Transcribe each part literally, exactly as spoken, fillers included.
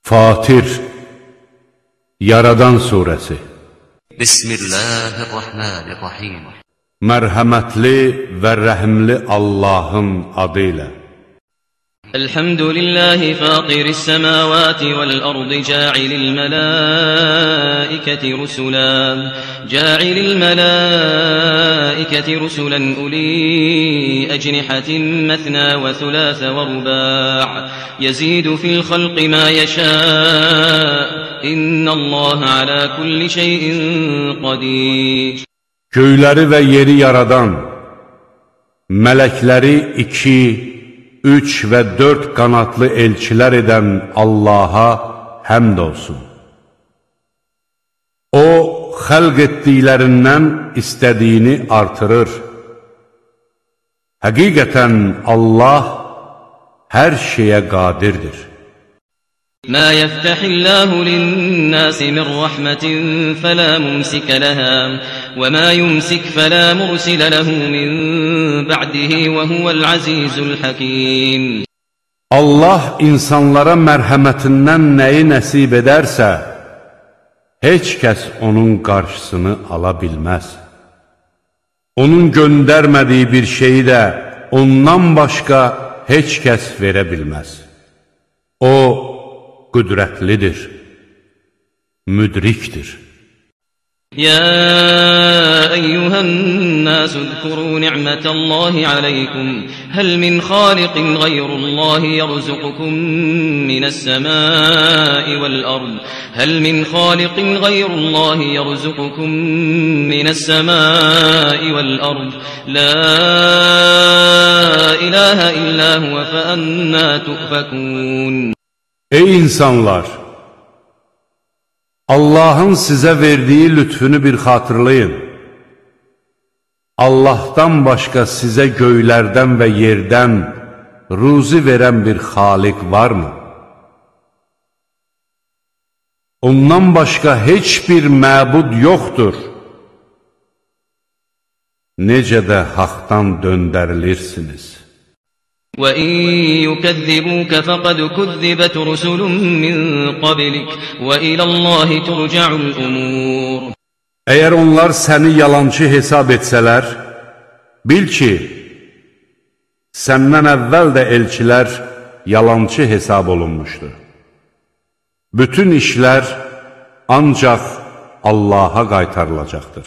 Fatir Yaradan Suresi Bismillahirrahmanirrahim Mərhəmətli və rəhimli Allahın adıyla Elhamdülillahi fatiris semavati vel ardı ja'ilil melaiketi rusulan ja'ilil melaiketi rusulan uli ecnihatin mesna ve thulâse ve rubâ' yezidu fil halqi ma yasha innallaha ala kulli şeyin qadir. Göyləri və yeri yaradan, mələkləri iki, üç və dörd qanatlı elçilər edən Allaha həmd olsun. O, xəlq etdiklərindən istədiyini artırır. Həqiqətən Allah hər şeyə qadirdir. ما يفتح الله للناس من رحمة فلا ممسك لها وما يمسك فلا مرسل له من بعده وهو العزيز الحكيم. Allah insanlara mərhəmətindən nəyi nəsib edərsə, heç kəs onun qarşısını ala bilməz. Onun göndərmədiyi bir şeyi də ondan başqa heç kəs verə bilməz. O, qüdrətlidir, müdrikdir. Ya eyyuhən nəsü zkuru ni'mətəllahi aleykum həl min xaliqin qeyrullahi yərzuqukum minəs-səmai vəl-ərd həl min xaliqin qeyrullahi yərzuqukum minəs-səmai vəl-ərd la ilahə illə huvə fəənnə tufəkun. Ey insanlar! Allahın sizə verdiyi lütfünü bir xatırlayın. Allahdan başqa sizə göylərdən və yerdən ruzi verən bir xaliq varmı? Ondan başqa heç bir məbud yoxdur. Necə də haqdan döndərilirsiniz. وَإِن يُكَذِّبُوكَ فَقَدْ كُذِّبَتْ رُسُلٌ مِّن قَبْلِكَ وَإِلَى اللَّهِ تُرْجَعُ الْأُمُورُ. Əgər onlar səni yalançı hesab etsələr, bil ki, səndən əvvəl də elçilər yalançı hesab olunmuşdur. Bütün işlər ancaq Allaha qaytarılacaqdır.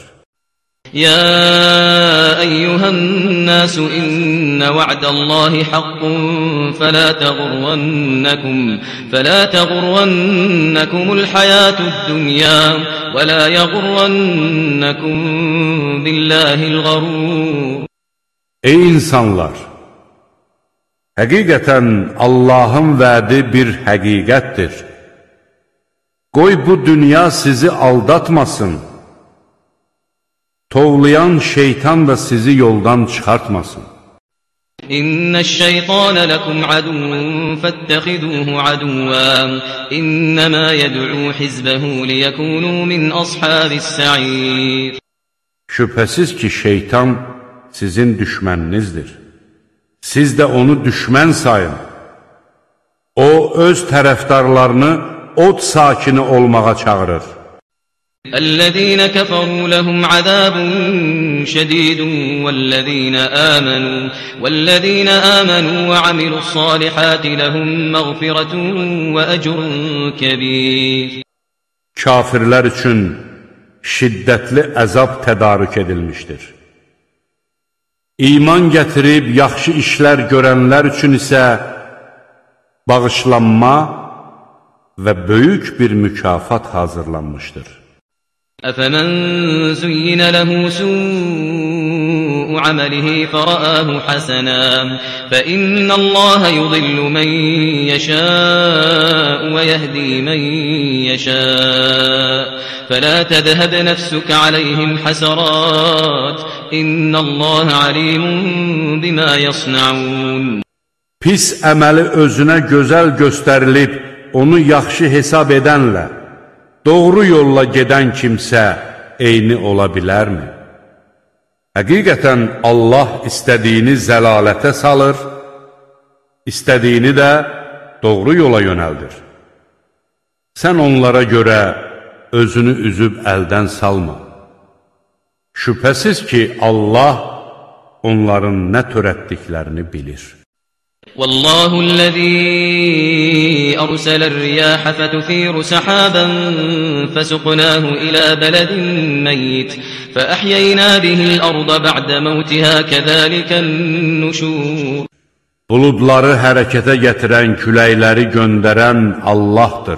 يا أيها الناس إن وعد الله حق فلا تغرنكم فلا تغرنكم الحياة الدنيا ولا يغرنكم بالله الغرور. Ey insanlar! Həqiqətən Allahın vədi bir həqiqətdir. Qoy bu dünya sizi aldatmasın. Tovlayan şeytan da sizi yoldan çıxartmasın. İnneş-şeytane lekum aduvun fettehiduhu aduvan innema yed'u hizbehu liyekunu min ashabis-sa'ir. Şübhəsiz ki, şeytan sizin düşməninizdir. Siz də onu düşmən sayın. O, öz tərəfdarlarını od sakini olmağa çağırır. الذين كفروا لهم عذاب شديد والذين آمنوا والذين آمنوا وعملوا الصالحات لهم مغفرة وأجر كبير. Kafirlər üçün şiddətli əzab tədarük edilmişdir. İman gətirib yaxşı işlər görənlər üçün isə bağışlanma və böyük bir mükafat hazırlanmışdır. أفمن زين له سوء عمله فرآه حسنا فإن الله يضل من يشاء ويهدي من يشاء فلا تذهب نفسك عليهم حسرات إن الله عليم بما يصنعون. Pis əməli özünə gözəl göstərilib onu yaxşı hesab edənlə doğru yolla gedən kimsə eyni ola bilərmi? Həqiqətən Allah istədiyini zəlalətə salır, istədiyini də doğru yola yönəldir. Sən onlara görə özünü üzüb əldən salma. Şübhəsiz ki, Allah onların nə törətdiklərini bilir. والله الذي أرسل الرياح فتثير سحابا فسقناه إلى بلد ميت فأحيينا به الأرض بعد موتها كذلك النشور. Buludları hərəkətə gətirən, küləkləri göndərən Allahdır.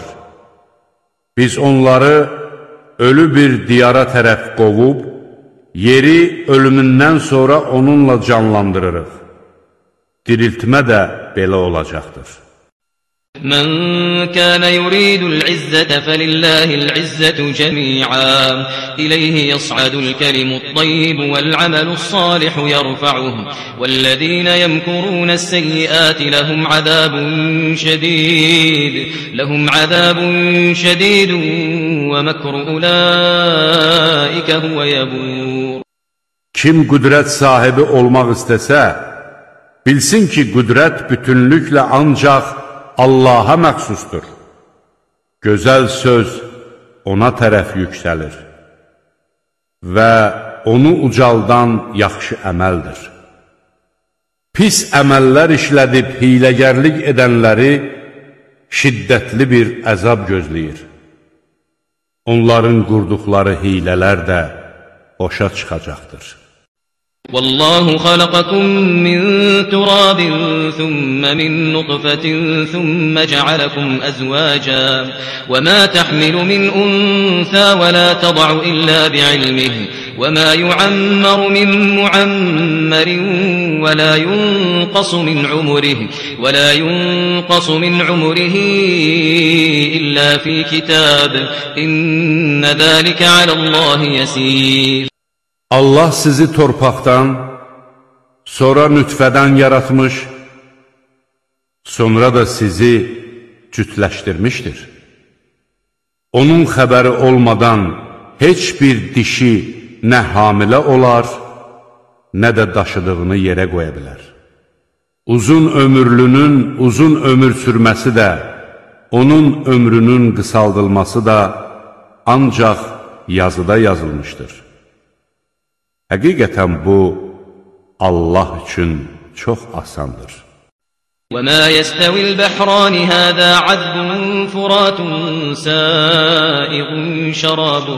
Biz onları ölü bir diyara tərəf qovub, yeri ölümündən sonra onunla canlandırırıq. Diriltmə də belə olacaqdır. من كان يريد العزة فلله العزة جميعا إليه يصعد الكلم الطيب والعمل الصالح يرفعه والذين يمكرون السيئات لهم عذاب شديد لهم عذاب شديد ومكر أولئك هو يبور. Kim qüdrət sahibi olmaq istəsə, bilsin ki, qüdrət bütünlüklə ancaq Allaha məxsusdur. Gözəl söz ona tərəf yüksəlir və onu ucaldan yaxşı əməldir. Pis əməllər işlədib hiləgərlik edənləri şiddətli bir əzab gözləyir. Onların qurduqları hilələr də boşa çıxacaqdır. والله خلقكم من تراب ثم من نطفة ثم جعلكم أزواجا وما تحمل من أنثى ولا تضع إلا بعلمه وما يعمر من معمر ولا ينقص من عمره ولا ينقص من عمره إلا في كتاب إن ذلك على الله يسير. Allah sizi torpaqdan, sonra nütfədən yaratmış, sonra da sizi cütləşdirmişdir. Onun xəbəri olmadan heç bir dişi nə hamilə olar, nə də daşıdığını yerə qoya bilər. Uzun ömürlünün uzun ömür sürməsi də, onun ömrünün qısaldılması da ancaq yazıda yazılmışdır. Həqiqətən bu, Allah üçün çox asandır. وَمَا يَسْتَوِي الْبَحْرَانِ هَذَا عَذْبٌ فُرَاتٌ سَائِغٌ شَرَابُهُ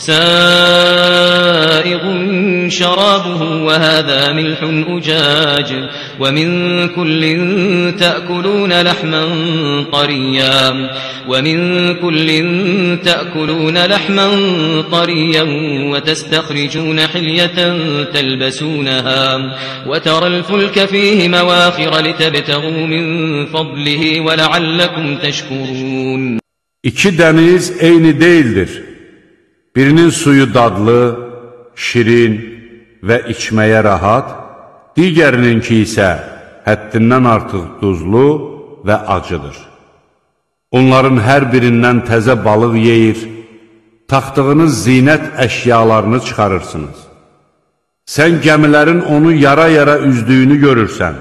سَائِغٌ شَرَابُهُ وَهَذَا مِلْحٌ أُجَاجٌ وَمِنْ كُلٍّ تَأْكُلُونَ لَحْمًا طَرِيًّا وَمِنْ كُلٍّ تَأْكُلُونَ لَحْمًا طَرِيًّا وَتَسْتَخْرِجُونَ حِلْيَةً تَلْبَسُونَهَا وَتَرَى الْفُلْكَ فِيهِ مَوَاخِرَ لِتَبْتَغُوا min fadlihi və ləalləkum təşkurun. İki dəniz eyni deyildir. Birinin suyu dadlı, şirin və içməyə rahat, digərininki isə həddindən artıq duzlu və acıdır. Onların hər birindən təzə balıq yeyir, taxdığınız zinət əşyalarını çıxarırsınız. Sən gəmilərin onu yara-yara üzdüyünü görürsən.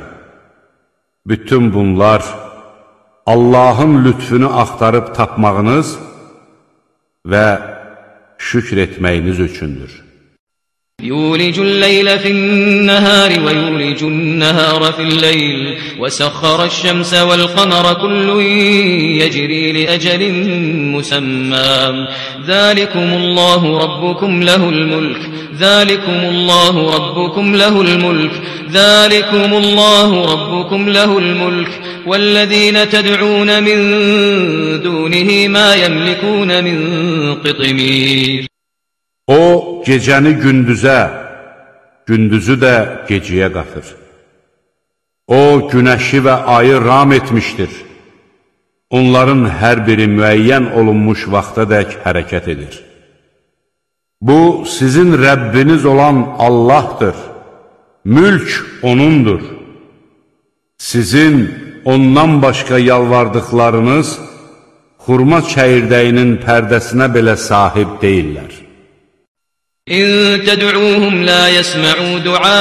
Bütün bunlar Allahın lütfünü axtarıb tapmağınız və şükr etməyiniz üçündür. يولج الليل في النهار ويولج النهار في الليل وسخر الشمس والقمر كل يجري لأجل مسمى ذلكم الله ربكم له الملك ذلكم الله ربكم له الملك ذلكم الله ربكم له الملك والذين تدعون من دونه ما يملكون من قطمير. O, gecəni gündüzə, gündüzü də gecəyə qatır. O, günəşi və ayı ram etmişdir. Onların hər biri müəyyən olunmuş vaxtadək hərəkət edir. Bu, sizin Rəbbiniz olan Allahdır. Mülk O'nundur. Sizin ondan başqa yalvardıqlarınız xurma çəyirdəyinin pərdəsinə belə sahib deyirlər. إن تدعوهم لا يسمعوا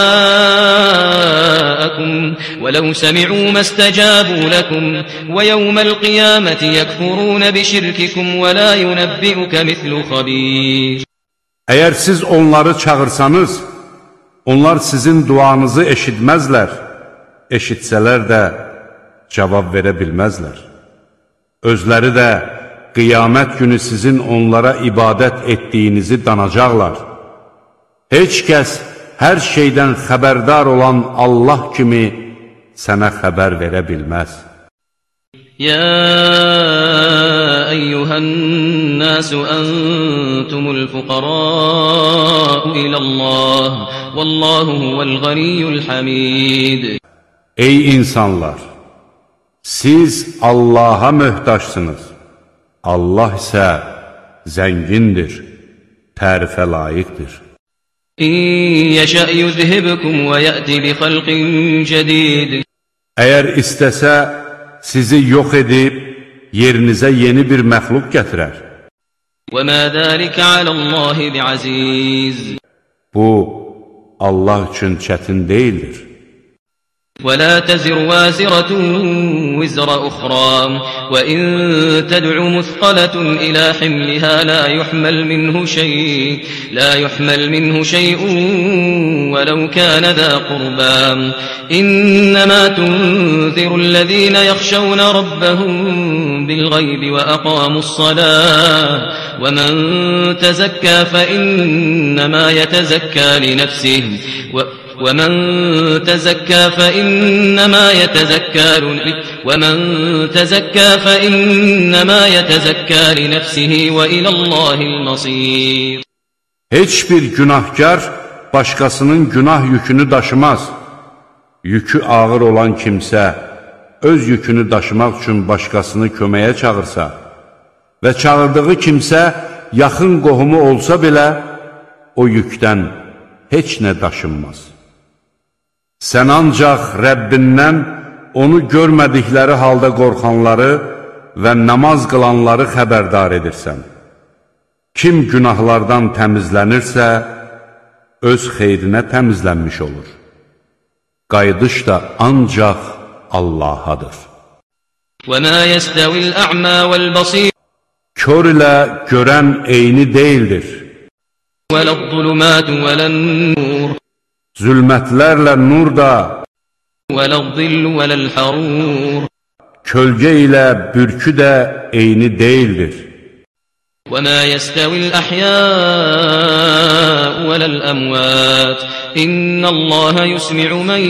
دعاءكم ولو سمعوا ما استجابوا لكم ويوم القيامة يكفرون بشرككم ولا ينبئك مثل خبير. Eğer siz onları çağırsanız, onlar sizin duanızı eşitmezler. Eşitsələr də cavab verə bilməzlər. Özləri də qiyamət günü sizin onlara ibadət etdiyinizi danacaqlar. Heç kəs hər şeydən xəbərdar olan Allah kimi sənə xəbər verə bilməz. يا أيها الناس أنتم الفقراء إلى الله والله هو الغني الحميد. Ey insanlar! Siz Allaha möhtaçsınız. Allah isə zəngindir, tərifə layiqdir. إن يشأ يذهبكم ويأتي بخلق جديد. Əgər istəsə, sizi yox edib, yerinizə yeni bir məxluq gətirər. وما ذلك على الله بعزيز. Bu, Allah üçün çətin deyildir. ولا تزر وازرة وزر أخرى وإن تدع مثقلة إلى حملها لا يحمل منه شيء لا يحمل منه شيء ولو كان ذا قربى إنما تنذر الذين يخشون ربهم بالغيب وأقاموا الصلاة ومن تزكى فإنما يتزكى لنفسه ومن تزكى فإنما يتزكى ومن تزكى فإنما يتزكى لنفسه وإلى الله المصير. Heç bir günahkar başqasının günah yükünü daşımaz. Yükü ağır olan kimsə öz yükünü daşımaq üçün başqasını köməyə çağırsa və çağırdığı kimsə yaxın qohumu olsa belə o yükdən heç nə daşınmaz. Sən ancaq Rəbbindən onu görmədikləri halda qorxanları və namaz qılanları xəbərdar edirsən. Kim günahlardan təmizlənirsə, öz xeyrinə təmizlənmiş olur. Qayıdış da ancaq Allahadır. وَمَا يَسْتَوِي الْأَعْمَى وَالْبَصِيرُ. Kör ilə görən eyni deyildir. وَلَا الظُّلُمَاتُ وَلَا النُّورُ. Zülmətlərlə nur da, وَلَا الظِّلُّ وَلَا الْحَرُورُ. Kölgə ilə bürkü də eyni deyildir. وَمَا يَسْتَوِي الْأَحْيَاءُ وَلَا الْأَمْوَاتُ. إِنَّ اللَّهَ يُسْمِعُ مَن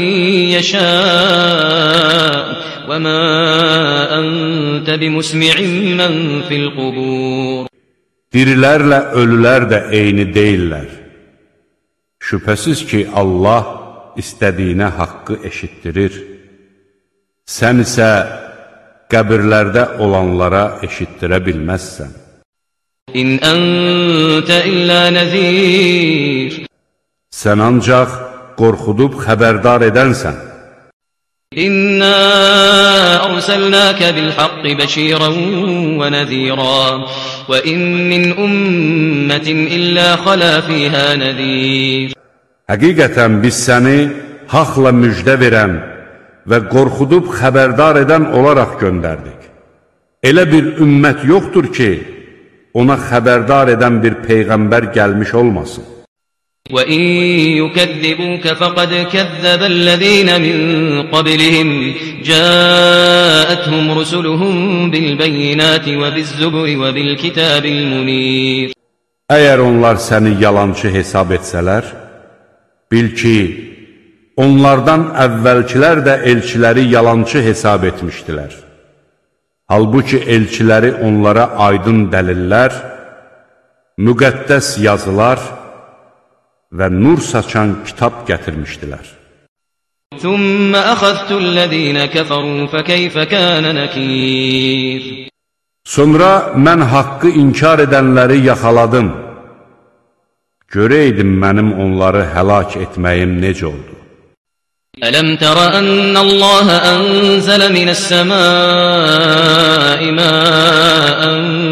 يَشَاءُ وَمَا أَنْتَ بِمُسْمِعٍ مَّن فِي الْقُبُورِ. Dirilərlə ölülər də eyni deyillər. Şübhəsiz ki, Allah istədiyinə haqqı eşitdirir. Sən isə qəbirlərdə olanlara eşitdirə bilməzsən. İn əntə illə nəzir. Sən ancaq qorxudub xəbərdar edənsən. İnna ərsəlnəkə bil-haqqi bəşirən və nəzirən və in min ümmətin illə xalə fiyhə nəzir. Həqiqətən biz səni haqla müjdə verən və qorxudub xəbərdar edən olaraq göndərdik. Elə bir ümmət yoxdur ki, ona xəbərdar edən bir peyğəmbər gəlmiş olmasın. وَإِن يُكَذِّبُوكَ فَقَدْ كَذَّبَ الَّذِينَ مِن قَبْلِهِمْ جَاءَتْهُمْ رُسُلُهُم بِالْبَيِّنَاتِ وَبِالزُّبُرِ وَبِالْكِتَابِ الْمُنِيرِ. Əgər onlar səni yalançı hesab etsələr, bil ki, onlardan əvvəlkilər də elçiləri yalançı hesab etmişdilər. Halbuki elçiləri onlara aydın dəlillər, müqəddəs yazılar və nur saçan kitab gətirmişdilər. ثُمَّ أَخَذْتُ الَّذِينَ كَفَرُوا فَكَيْفَ كَانَ نَكِيرِ. Sonra mən haqqı inkar edənləri yaxaladım. Görəydim mənim onları həlak etməyim necə oldu. أَلَمْ تَرَ أَنَّ اللَّهَ أَنزَلَ مِنَ السَّمَاءِ مَاءً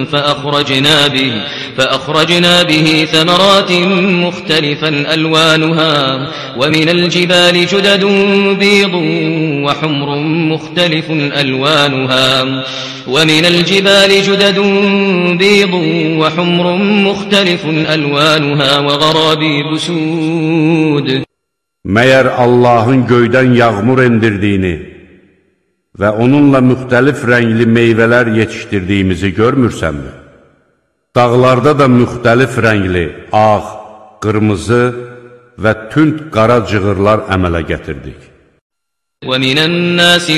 فأخرجنا به, فأخرجنا به ثمرات مختلفا ألوانها ومن الجبال جدد بيض وحمر مختلف ألوانها ومن الجبال جدد بيض وحمر مختلف ألوانها وغرابيب سود. Məyər Allahın göydən yağmur endirdiyini və onunla müxtəlif rəngli meyvələr yetişdirdiyimizi görmürsənmi? Dağlarda da müxtəlif rəngli, ağ, qırmızı və tünd qara cığırlar əmələ gətirdik. وَمِنَ النَّاسِ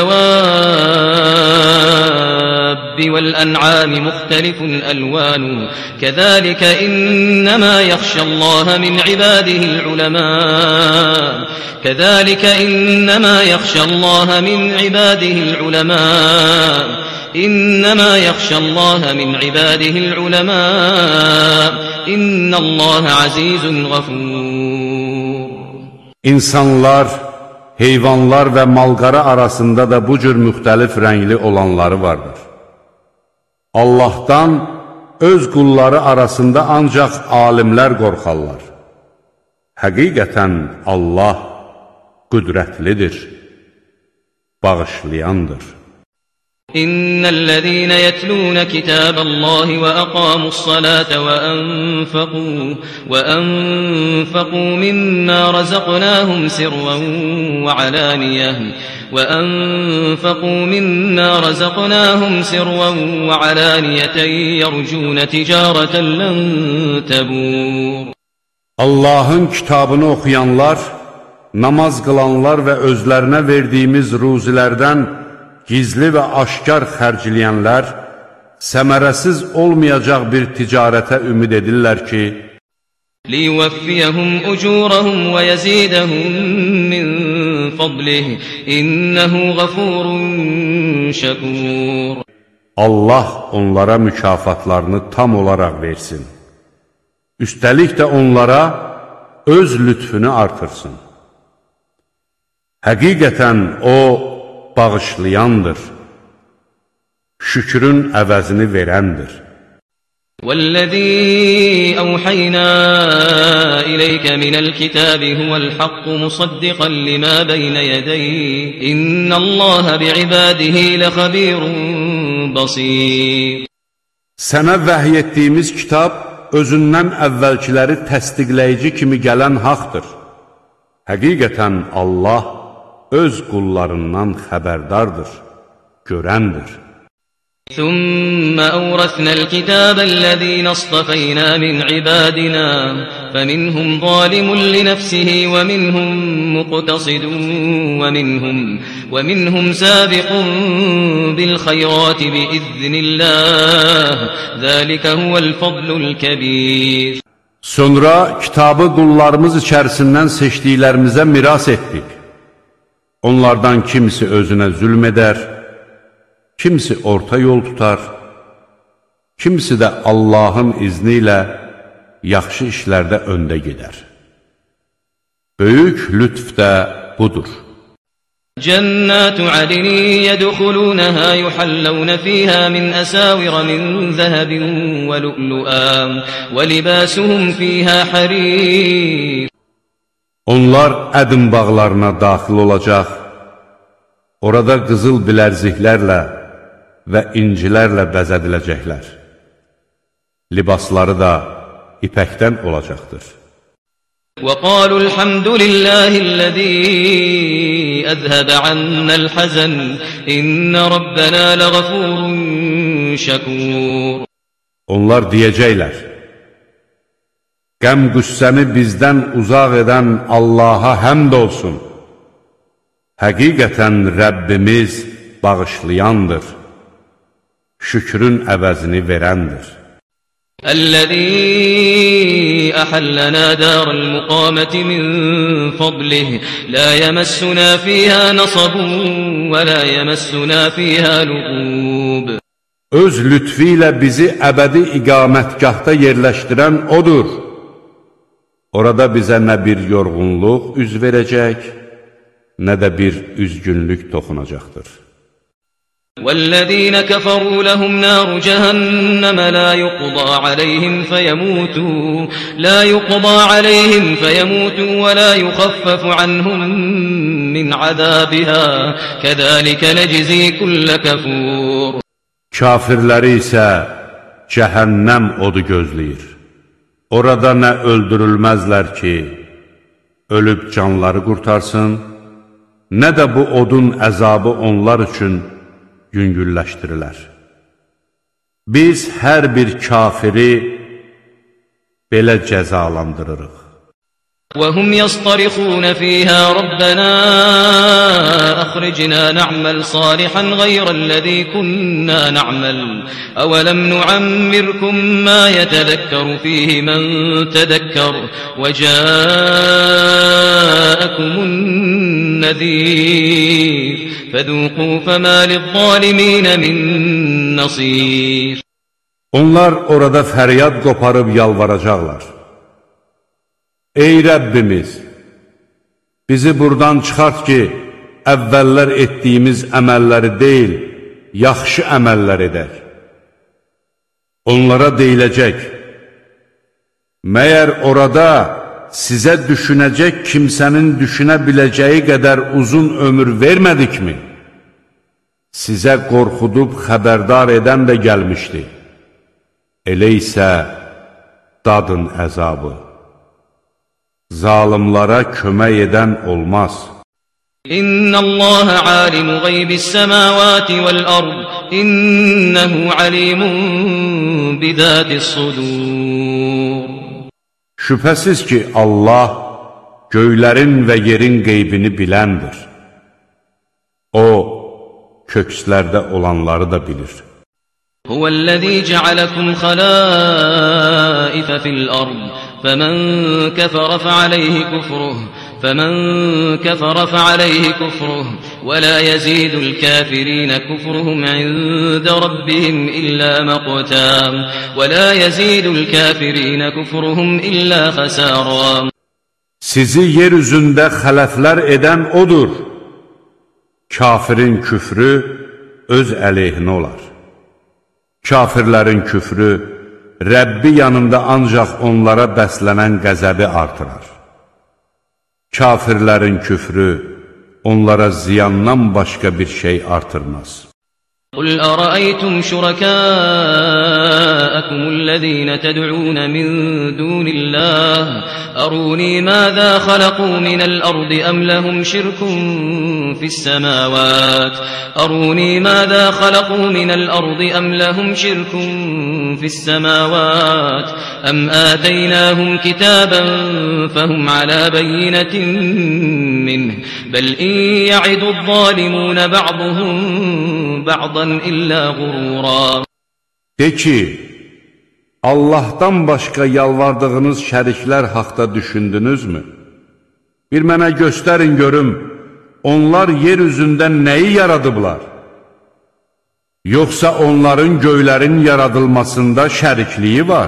وَالدَّوَابِّ وَالْأَنْعَامِ مُخْتَلِفٌ أَلْوَانُهُ كَذَلِكَ إِنَّمَا يَخْشَى اللَّهَ مِنْ عِبَادِهِ الْعُلَمَاءُ كَذَلِكَ إِنَّمَا يَخْشَى اللَّهَ مِنْ عِبَادِهِ الْعُلَمَاءُ إِنَّمَا يَخْشَى اللَّهَ مِنْ عِبَادِهِ الْعُلَمَاءُ إِنَّ اللَّهَ عَزِيزٌ غَفُورٌ. İnsanlar, heyvanlar və malqara arasında da bu cür müxtəlif rəngli olanları vardır. Allahdan öz qulları arasında ancaq alimlər qorxarlar. Həqiqətən Allah qüdrətlidir, bağışlayandır. إن الذين يتلون كتاب الله وأقاموا الصلاة وأنفقوا, وأنفقوا مما رزقناهم سرا وعلانية وأنفقوا مما رزقناهم سرا وعلانية يرجون تجارة لن تبور. Allahın kitabını oxuyanlar, namaz qılanlar və özlərinə verdiyimiz ruzilərdən gizli və aşkar xərcləyənlər səmərəsiz olmayacaq bir ticarətə ümid edirlər ki, لِيُوَفِّيَهُمْ أُجُورَهُمْ وَيَزِيدَهُمْ مِنْ فَضْلِهِ إِنَّهُ غَفُورٌ شَكُورٌ. Allah onlara mükafatlarını tam olaraq versin. Üstəlik də onlara öz lütfünü artırsın. Həqiqətən O bağışlayandır, şükrün əvəzini verəndir. وَالَّذِي أَوْحَيْنَا إِلَيْكَ مِنَ الْكِتَابِ هُوَ الْحَقُّ مُصَدِّقًا لِمَا بَيْنَ يَدَيْهِ إِنَّ اللَّهَ بِعِبَادِهِ لَخَبِيرٌ بَصِيرٌ. Sənə vəhy etdiyimiz kitab özündən əvvəlkiləri təsdiqləyici kimi gələn haqdır. Həqiqətən Allah öz qullarından xəbərdardır, görəndir. ثُمَّ أَوْرَثْنَا الْكِتَابَ الَّذِينَ اصْطَفَيْنَا مِنْ عِبَادِنَا فَمِنْهُمْ ظَالِمٌ لِنَفْسِهِ وَمِنْهُمْ مُقْتَصِدٌ وَمِنْهُمْ, ومنهم سَابِقٌ بِالْخَيْرَاتِ بِإِذْنِ اللَّهِ ذَلِكَ هُوَ الْفَضْلُ الْكَبِيرُ. Sonra kitabı qullarımız içərisindən seçdiklərimizə miras etdik. Onlardan kimisi özünə zülm edər, kimisi orta yol tutar, kimisi də Allahın izni ilə yaxşı işlərdə öndə gedər. Böyük lütf də budur. جنات عدن يدخلونها يحلون فيها من أساور من ذهب ولؤلؤا ولباسهم فيها حرير. Onlar ədin bağlarına daxil olacaq, orada qızıl bilərziklərlə və incilərlə bəzədiləcəklər. Libasları da ipəkdən olacaqdır. وَقَالُوا الْحَمْدُ لِلَّهِ الَّذِي أَذْهَبَ عَنَّا الْحَزَنَ إِنَّ رَبَّنَا لَغَفُورٌ شَكُورٌ. Onlar deyəcəklər, qəm qüssəni bizdən uzaq edən Allaha həmd olsun. Həqiqətən Rəbbimiz bağışlayandır, şükrün əvəzini verəndir. الذي أحلنا دار المقامة من فضله لا يمسنا فيها نصب ولا يمسنا فيها لغوب. Öz lütfü ilə bizi əbədi iqamətgahda yerləşdirən O'dur. Orada bizə nə bir yorğunluq üz verəcək, nə də bir üzgünlük toxunacaqdır. والذين كفروا لهم نار جهنم لا يقضى عليهم فيموتوا لا يقضى عليهم فيموتوا ولا يخفف عنهم من عذابها كذلك نجزي كل كفور. Kafirləri isə cəhənnəm odu gözləyir. Orada nə öldürülməzlər ki, ölüb canları qurtarsın, nə də bu odun əzabı onlar üçün yüngülləşdirilər. Biz hər bir kafiri belə cəzalandırırıq. وهم يصطرخون فيها ربنا أخرجنا نعمل صالحا غير الذي كنا نعمل أولم نعمركم ما يتذكر فيه من تذكر وجاءكم النذير فذوقوا فما للظالمين من نصير. Onlar orada fəryad qoparıb yalvaracaqlar. Ey Rəbbimiz, bizi buradan çıxart ki, əvvəllər etdiyimiz əməlləri deyil, yaxşı əməllər edək. Onlara deyiləcək, məyər orada sizə düşünəcək kimsənin düşünə biləcəyi qədər uzun ömür vermədikmi? Sizə qorxudub xəbərdar edən də gəlmişdi. Elə isə dadın əzabı. Zalimlara kömək edən olmaz. İnnallaha alimu gaybis semawati vel ard innehu alimun bizatis sudur. Şübhəsiz ki Allah göylərin və yerin qeybini biləndir. O kökslərdə olanları da bilir. Huvellezî cealekum halâife fil ard فمن كفر فعليه كفره فمن كفر فعليه كفره ولا يزيد الكافرين كفرهم عند ربهم إلا مقتا ولا يزيد الكافرين كفرهم إلا خسارا. Sizi yeryüzündə xələflər edən odur. Kafirin küfrü öz əleyhinə olar. Kafirlərin küfrü Rəbbi yanında ancaq onlara bəslənən qəzəbi artırar. Kafirlərin küfrü onlara ziyandan başqa bir şey artırmaz. قُلْ أَرَأَيْتُمْ شُرَكَاءَكُمُ الَّذِينَ تَدْعُونَ مِن دُونِ اللَّهِ أَرُونِي مَاذَا خَلَقُوا مِنَ الْأَرْضِ أَمْ لَهُمْ شِرْكٌ فِي السَّمَاوَاتِ أَرُونِي مَاذَا خَلَقُوا مِنَ الْأَرْضِ أَمْ لَهُمْ شِرْكٌ فِي السَّمَاوَاتِ أَمْ آتَيْنَاهُمْ كِتَابًا فَهُمْ عَلَى بَيِّنَةٍ مِّنْهُ بَلْ إِن يَعِدُ الظَّالِمُونَ بَعْضُهُم بَعْضًا إِلَّا غُرُورًا. De ki, Allah'tan başqa yalvardığınız şəriklər haqda düşündünüzmü? Bir mənə göstərin görüm, onlar yer üzündə nəyi yaradıblar? Yoxsa onların göylərin yaradılmasında şərikliyi var?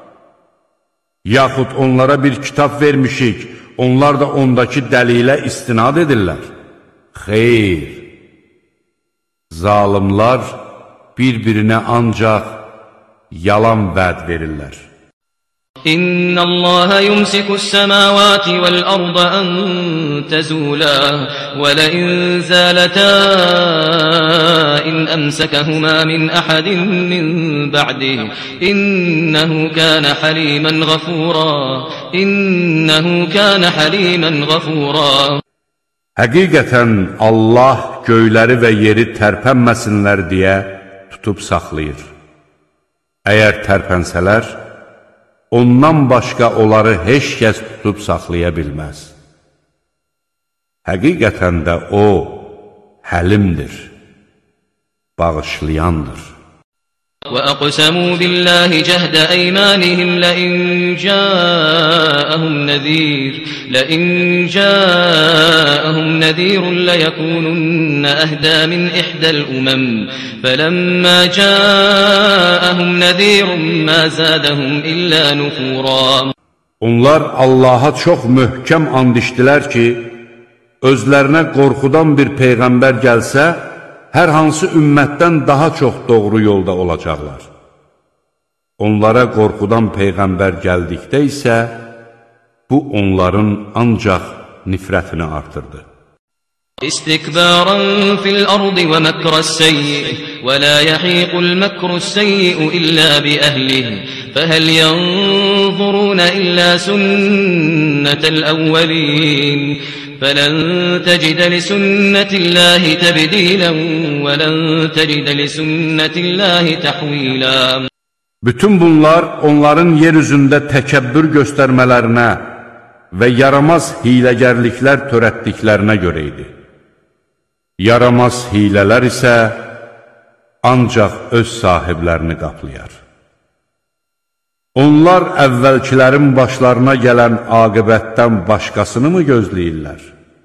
Yaxud onlara bir kitab vermişik, onlar da ondakı dəlilə istinad edirlər. Xeyr! Zalimlar bir-birinə ancaq yalan vəd verirlər. İnnallaha yumsikus semawati vel arda an tazula ve la in zalata in amsakahuma min ahadin min ba'dihi innehu kana haliman ghafura innehu kana haliman ghafura. Həqiqətən Allah göyləri və yeri tərpənməsinlər deyə tutub saxlayır. Əgər tərpənsələr, ondan başqa onları heç kəs tutub saxlaya bilməz. Həqiqətən də O, həlimdir, bağışlayandır. وَأَقْسَمُوا بِاللَّهِ جَهْدَ أَيْمَانِهِمْ لَئِنْ جَاءَهُمْ نَذِيرٌ لَئِنْ جَاءَهُمْ نَذِيرٌ لَيَكُونُنَّ أَهْدَى مِنْ إِحْدَى الْأُمَمِ فَلَمَّا جَاءَهُمْ نَذِيرٌ مَا زَادَهُمْ إِلَّا نُفُورًا. Onlar Allaha çox möhkəm and içdilər ki, özlərinə qorxudan bir peyğəmbər gəlsə, hər hansı ümmətdən daha çox doğru yolda olacaqlar. Onlara qorxudan Peyğəmbər gəldikdə isə, bu onların ancaq nifrətini artırdı. İstikbaran fil ardı və məkrəs-seyyi və la yahiqul məkrəs-seyyi illə bi əhlihi fəhəl yanzurun illə sünnətəl əvvəlin فلن تجد لسنة الله تبديلا ولن تجد لسنة الله تحويلا. Bütün bunlar onların yeryüzündə təkəbbür göstərmələrinə və yaramaz hiləgərliklər törətdiklərinə görə idi. Yaramaz hilələr isə ancaq öz sahiblərini qaplayar. Onlar əvvəlkilərin başlarına gələn aqibətdən başqasını mı gözləyirlər?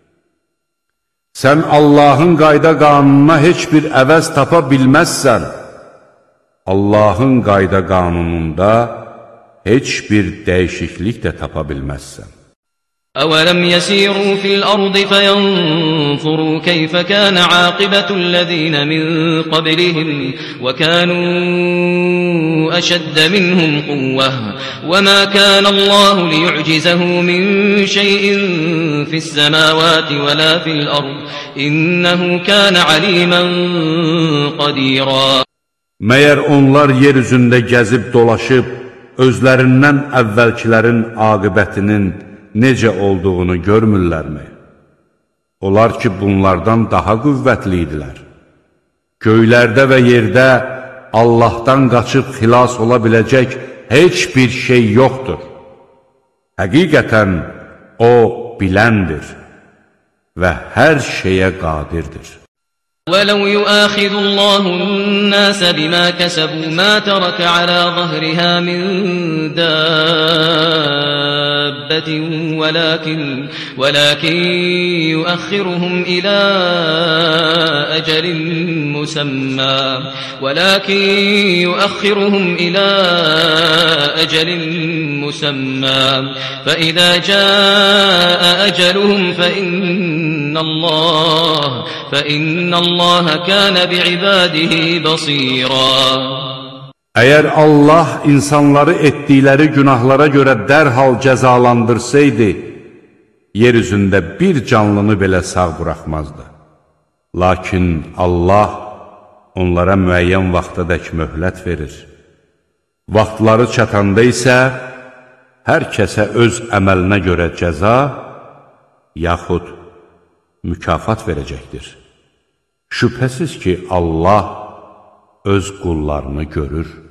Sən Allahın qayda qanununa heç bir əvəz tapa bilməzsən. Allahın qayda qanununda heç bir dəyişiklik də tapa bilməzsən. أَوَلَمْ يَسِيرُوا فِي الْأَرْضِ فَيَنْظُرُوا كَيْفَ كَانَ عَاقِبَةُ الَّذِينَ مِنْ قَبْلِهِمْ وَكَانُوا أَشَدَّ مِنْهُمْ قُوَّةً وَمَا كَانَ اللَّهُ لِيُعْجِزَهُ مِنْ شَيْءٍ فِي السَّمَاوَاتِ وَلَا فِي الْأَرْضِ إِنَّهُ كَانَ عَلِيمًا قَدِيرًا. Məyər onlar yer üzündə gəzib dolaşıb, özlərindən əvvəlkilərin aqibətinin necə olduğunu görmürlərmi? Onlar ki, bunlardan daha qüvvətli idilər. Göylərdə və yerdə Allahdan qaçıb xilas ola biləcək heç bir şey yoxdur. Həqiqətən O biləndir və hər şeyə qadirdir. وَلَوْ يُؤَاخِذُ اللَّهُ النَّاسَ بِمَا كَسَبُوا مَا تَرَكَ عَلَى ظَهْرِهَا مِنْ دَابَّةٍ وَلَكِنْ وَلَكِنْ يُؤَخِّرُهُمْ إِلَى أَجَلٍ مُّسَمًّى وَلَكِنْ يُؤَخِّرُهُمْ إِلَى أَجَلٍ مُّسَمًّى فَإِذَا جَاءَ أَجَلُهُمْ فَإِنَّ اللَّهَ فَإِنَّ اللَّهَ كَانَ بِعِبَادِهِ بَصِيرًا. Əgər Allah insanları etdikləri günahlara görə dərhal cəzalandırsaydı, yer üzündə bir canlını belə sağ buraxmazdı. Lakin Allah onlara müəyyən vaxtadək möhlət verir. Vaxtları çatanda isə hər kəsə öz əməlinə görə cəza yaxud mükafat verəcəkdir. Şübhəsiz ki, Allah öz qullarını görür.